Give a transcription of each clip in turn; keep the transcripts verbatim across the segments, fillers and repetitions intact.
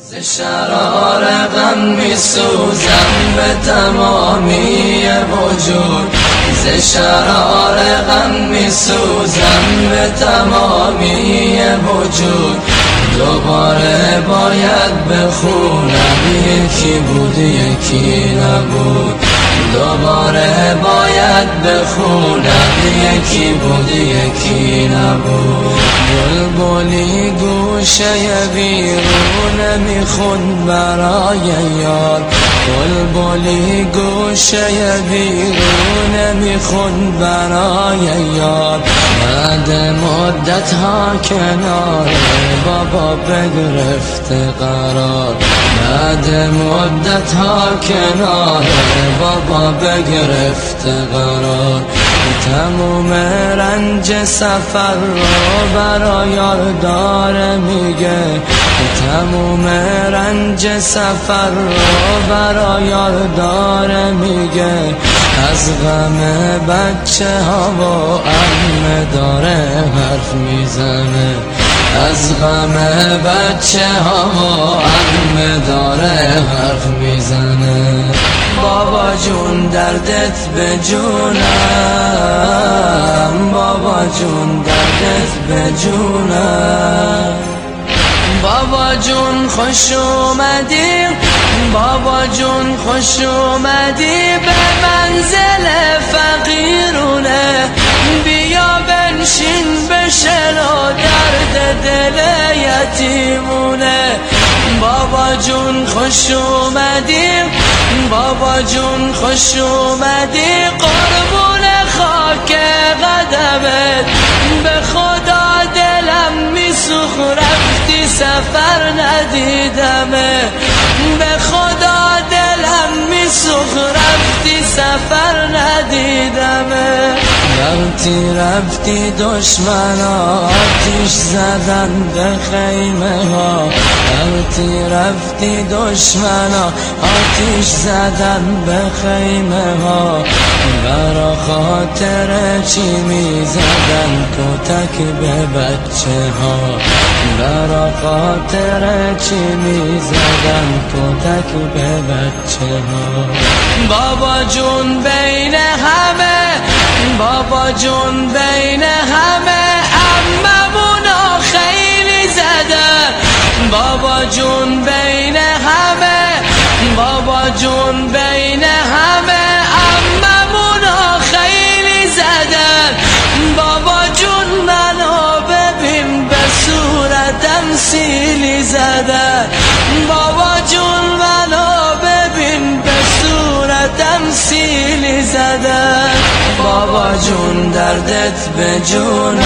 ز شرار غم می سوزم به تمامی وجود، ز شرار غم می سوزم به تمامی وجود. دوباره باید بخونم یکی بود یکی نبود، دوباره باید بخونم یکی بود یکی نبود. بلبلی گوشه ویرونه میخوند برای یار، بلبلی گوشه ویرونه میخوند برای یار. بعد مدت ها کنار بابا بگرفته قرار، بعد مدت ها کنار بابا بگرفته قرار. تموم رنج سفر رو برای یار داره میگه، تموم رنج سفر رو برای یار داره میگه. از غم بچه ها و عمه داره حرف میزنه، از غم بچه ها و عمه داره حرف میزنه. بابا جون دردت به جونم، بابا جون دردت به جونم. بابا جون خوش اومدی، بابا جون خوش اومدی به منزل فقیرونه. بیا بنشین بشنو درد دل یتیمونه. بابا جون خوش اومدی، بابا جون خوش اومدی قربون خاک قدمت. به خدا دلم میسوخ رفتی سفر ندیدمه، به خدا دلم میسوخ رفتی سفر ندیدمه. رفتی رفتی دشمنا آتیش زدن به خیمه ها، رفتی رفتی دشمنا آتیش زدن به خیمه ها. برا خاطر چی می زدن کتک به بچه ها، برا خاطر چی می زدن کتک به بچه ها. بابا جون بین همه، بابا جون بین همه عممونا خیلی زدن. بابا جون بین همه، بابا جون بین همه عممونا خیلی زدن. بابا جون منو ببین به صورتم سیلی زدن، بابا جون منو ببین به صورتم سیلی زدن. بابا جون دردت به جونم،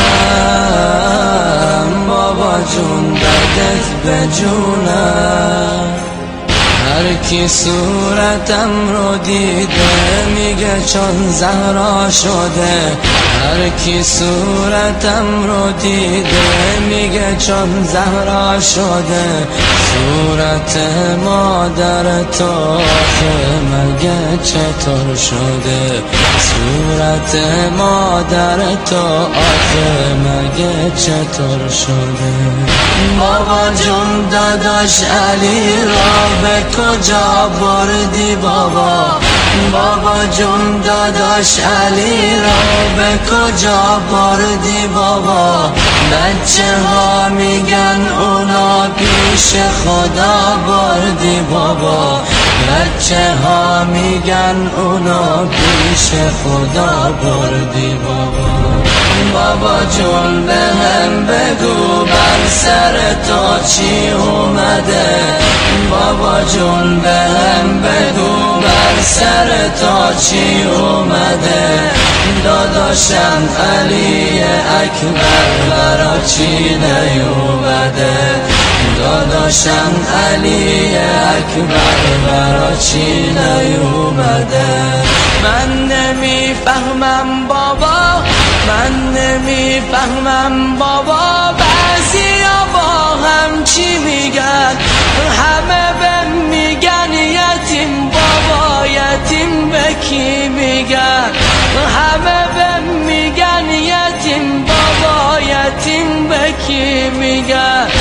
بابا جون دردت به جونم. هر کی صورتم رو دیده میگه چون زهرا شده، هر کی صورتم رو دیده میگه چون زهرا شده. صورت مادر تو آخه مگه چطور شده، صورت مادر تو آخه مگه چطور شده. بابا جون داداش علی را به کجا بردی بابا، بابا جون داداش علی را به کجا بردی بابا. بچه ها میگن اونا پیش خدا بردی بابا، بچه ها میگن اونا پیش خدا بردی بابا. بابا جون به هم بگو بر سر تو چی اومده، بابا جون به هم بگو بر سر تو چی اومده. داداشم علی اکبر برا چی نیومده، داداشم علی اکبر برا چی نیومده. من نمیفهمم بابا، من نمیفهمم بابا. بعضیا با هم چی میگن، همه به میگن یتیم بابا، یتیم به کی میگن، همه به میگن یتیم بابا، یتیم به کی میگن.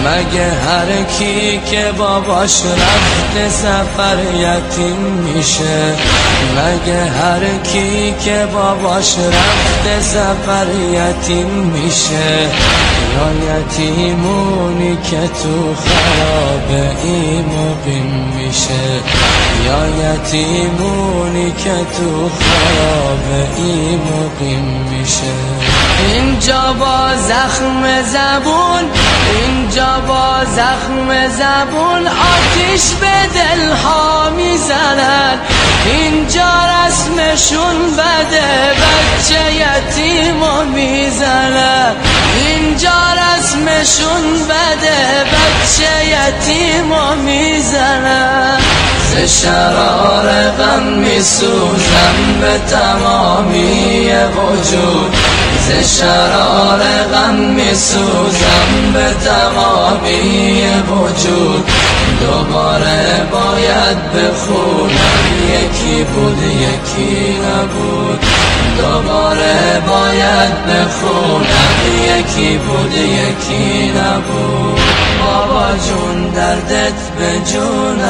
مگه هر کی که باباش رفته سفر یتیم میشه؟ مگه هر کی که باباش رفته سفر یتیم میشه؟ یا یتیمونی که تو خرابه ای مقیم میشه؟ یا یتیمونی که تو خرابه ای مقیم میشه؟ اینجا با زخم زبون، اینجا با زخم زبون آتیش به دلها میزنن. اینجا رسمشون بده، بچه یتیمو میزنن. اینجا رسمشون بده، بچه یتیمو میزنن. ز شرار غم میسوزم به تمامی وجود، ز شرار غم میسوزم به تمامی وجود. دوباره باید بخونم یکی بود یکی نبود. دوباره باید بخونم یکی بود یکی نبود. بابا جون دردت به جونم،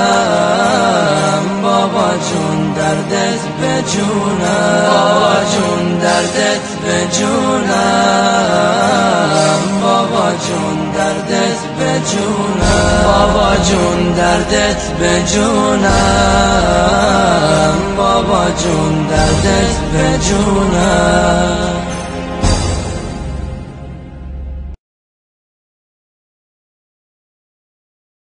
بابا جون دردت به جونم، بابا جون دردت به جونم، بابا جون دردت به جونم، بابا جون دردت به جونم، بابا جون دردت به جونم.